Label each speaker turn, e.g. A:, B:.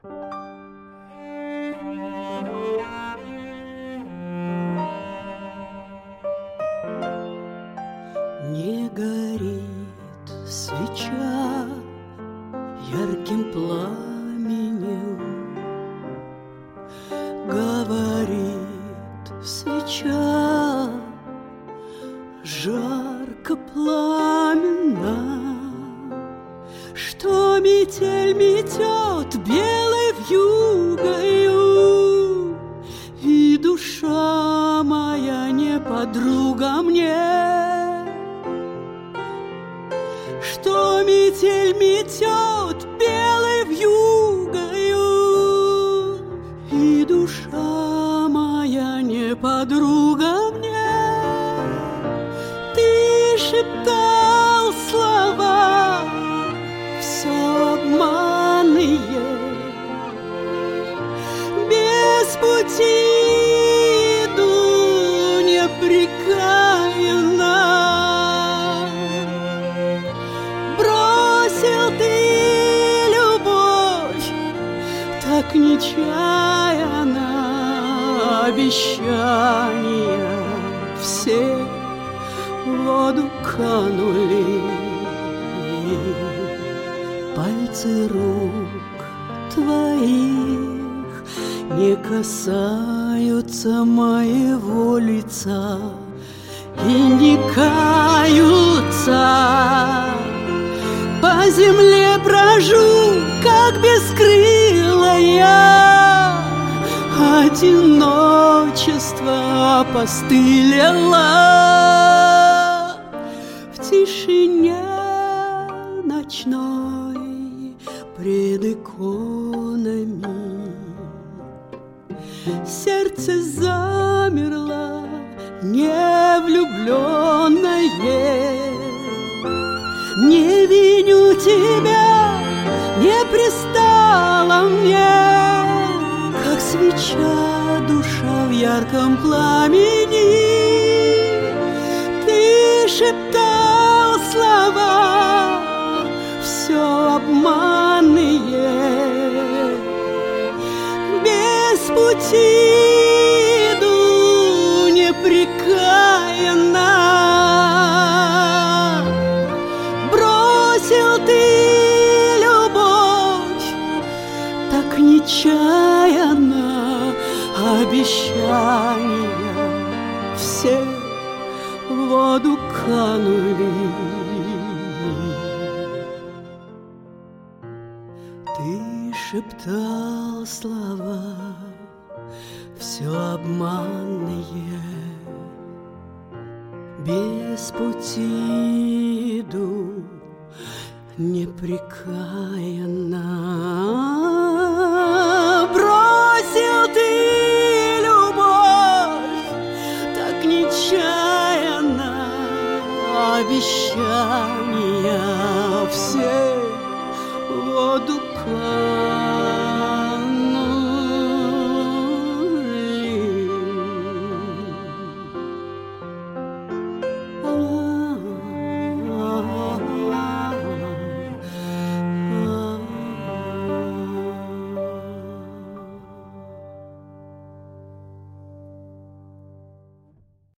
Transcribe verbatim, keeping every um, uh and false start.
A: Не горит свеча ярким пламенем, говорит свеча жарко пламенно, что метель метет белой вьюгою, и душа моя не подруга мне. Что метель метет белой вьюгою, и душа моя не подруга мне. Ты шептал слова все обманные, без пути иду непрекаянно. Так нечаянно обещания все в воду канули. Пальцы рук твоих не касаются моего лица и не каются. По земле брожу, как бескрылая, одиночество опостылело. В тишине ночной пред иконами сердце замерло невлюбленное. Не виню тебя, не пристала мне, как свеча душа в ярком пламени. Ты шептал слова все обманные, без пути иду непрекаянно. Ты любовь так нечаянно, обещания все в воду канули. Ты шептал слова все обманные, без пути иду непрекаянно. Бросил ты любовь так нечаянно, обещания все в воду канули.